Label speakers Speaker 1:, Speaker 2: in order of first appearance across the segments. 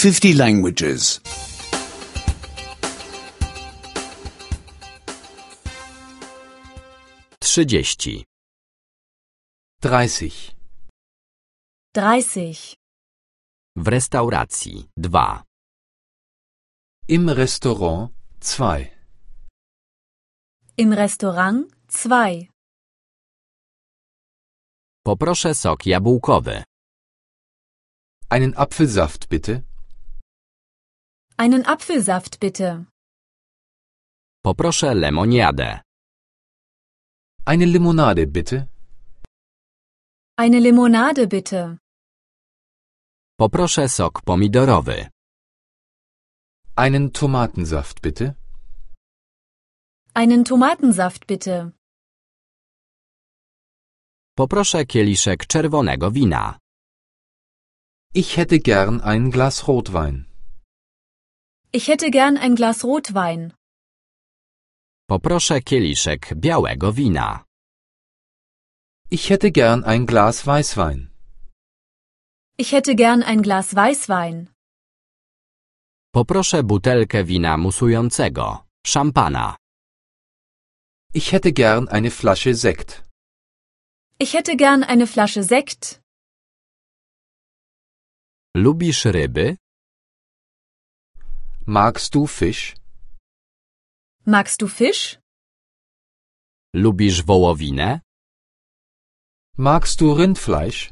Speaker 1: 50 languages.
Speaker 2: 30.
Speaker 3: 30.
Speaker 4: 30.
Speaker 2: W restauracji 2.
Speaker 3: Im Restaurant 2.
Speaker 4: Im Restaurant 2.
Speaker 2: Poproszę sok jabłkowy.
Speaker 3: Einen Apfelsaft bitte.
Speaker 4: Einen Apfelsaft bitte.
Speaker 2: Poproszę lemoniadę.
Speaker 3: Eine Limonade bitte.
Speaker 4: Eine Limonade bitte.
Speaker 2: Poproszę sok pomidorowy.
Speaker 3: Einen Tomatensaft bitte.
Speaker 4: Einen Tomatensaft bitte.
Speaker 2: Poproszę kieliszek czerwonego wina.
Speaker 3: Ich hätte gern ein Glas Rotwein.
Speaker 4: Ich hätte gern ein Glas Rotwein.
Speaker 2: Poproszę kieliszek białego wina.
Speaker 3: Ich hätte gern ein Glas Weißwein.
Speaker 4: Ich hätte gern ein Glas Weißwein.
Speaker 2: Poproszę butelkę wina musującego, szampana.
Speaker 3: Ich hätte gern eine Flasche Sekt.
Speaker 4: Ich hätte gern eine Flasche Sekt.
Speaker 2: Lubisz ryby?
Speaker 3: Magst du Fisch?
Speaker 4: Magst du Fisch?
Speaker 2: Lubisz wołowinę?
Speaker 3: Magst du Rindfleisch?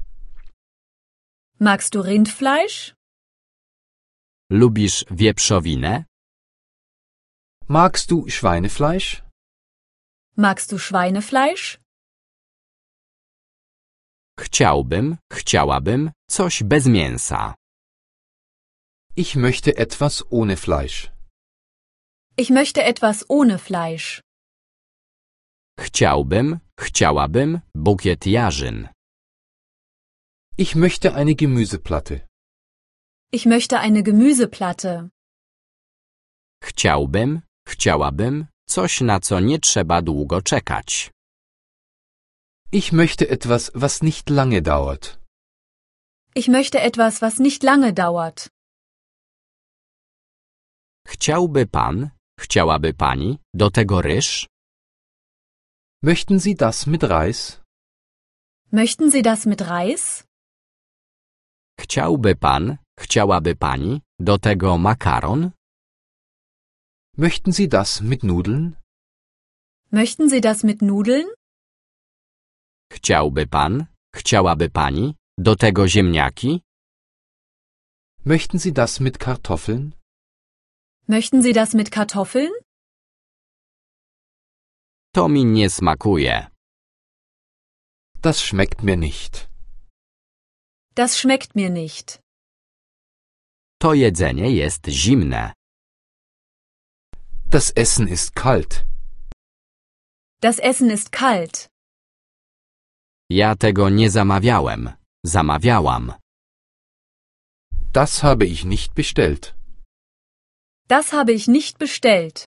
Speaker 4: Magst du Rindfleisch?
Speaker 2: Lubisz wieprzowinę?
Speaker 3: Magst du Schweinefleisch?
Speaker 4: Magst du Schweinefleisch?
Speaker 2: Chciałabym coś bez mięsa.
Speaker 3: Ich möchte etwas ohne Fleisch.
Speaker 4: Ich möchte etwas ohne Fleisch.
Speaker 2: Chciałabym bukiet jarzyn.
Speaker 3: Ich möchte eine Gemüseplatte.
Speaker 4: Ich möchte eine Gemüseplatte.
Speaker 2: Chciałabym coś, na co nie trzeba długo czekać.
Speaker 3: Ich möchte etwas, was nicht lange dauert.
Speaker 4: Ich möchte etwas, was nicht lange dauert.
Speaker 2: Chciałaby pani do tego ryż?
Speaker 3: Möchten Sie das mit Reis?
Speaker 4: Möchten Sie das mit Reis?
Speaker 2: Chciałaby pani do tego makaron?
Speaker 3: Möchten Sie das mit Nudeln?
Speaker 4: Möchten Sie das mit Nudeln?
Speaker 2: Chciałaby pani do tego ziemniaki?
Speaker 3: Möchten Sie das mit Kartoffeln?
Speaker 4: Möchten Sie das mit Kartoffeln?
Speaker 2: To mi nie smakuje.
Speaker 3: Das schmeckt mir nicht.
Speaker 4: Das schmeckt mir nicht.
Speaker 2: To jedzenie jest zimne.
Speaker 3: Das Essen ist kalt.
Speaker 4: Das Essen ist kalt.
Speaker 2: Ja tego nie zamawiałam.
Speaker 3: Das habe ich nicht bestellt.
Speaker 4: Das habe ich nicht bestellt.